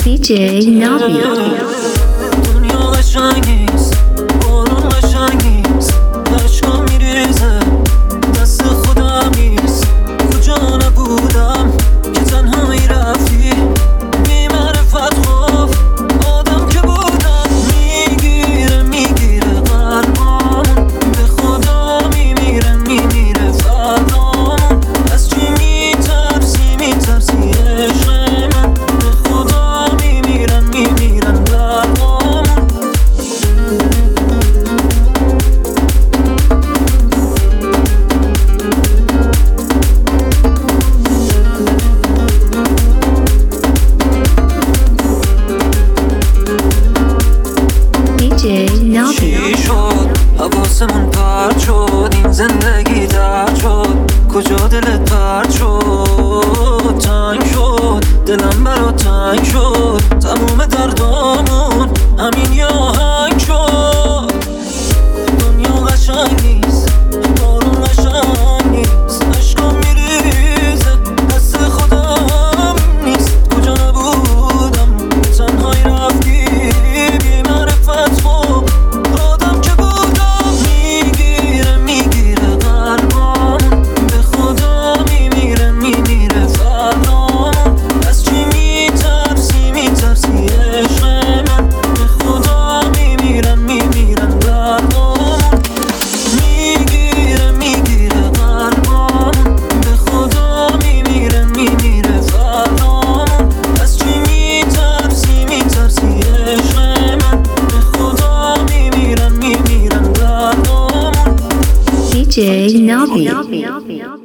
DJ Nabio. دنیا قشنگ نیست، بارون قشنگ نیست، اشکا میریزه دست خودم نیست. کجا نبودم که تنهایی رفتی بی معرفت خوف آدم که بودم. میگیره قلبامون به خدا میمیره فردامون. از چی میترسی عشق من؟ به خدا میمیرن قلبامون. DJ Nabio. چی شد؟ حواسمون پرت شد، این زندگی درد شد. کجا دلت پرت شد؟ تنگ شد دلم برا تنگ شد. تموم دردامون همین یه آهنگ شد. دنیا قشنگ نیست، بارون قشنگ نیست، اشکا میریزه دست خودم نیست. کجا نبودم تنهایی رفتی بی معرفت خوب آدم که بودم. میگیره قلبامون به خدا میمیره فردامون. از چی میترسی عشق من؟ به خدا میمیرن قلبامون. میگیره قلبامون به خدا میمیره فردامون. از چی میترسی عشق من؟ به خدا میمیرن قلبامون. DJ Nabio.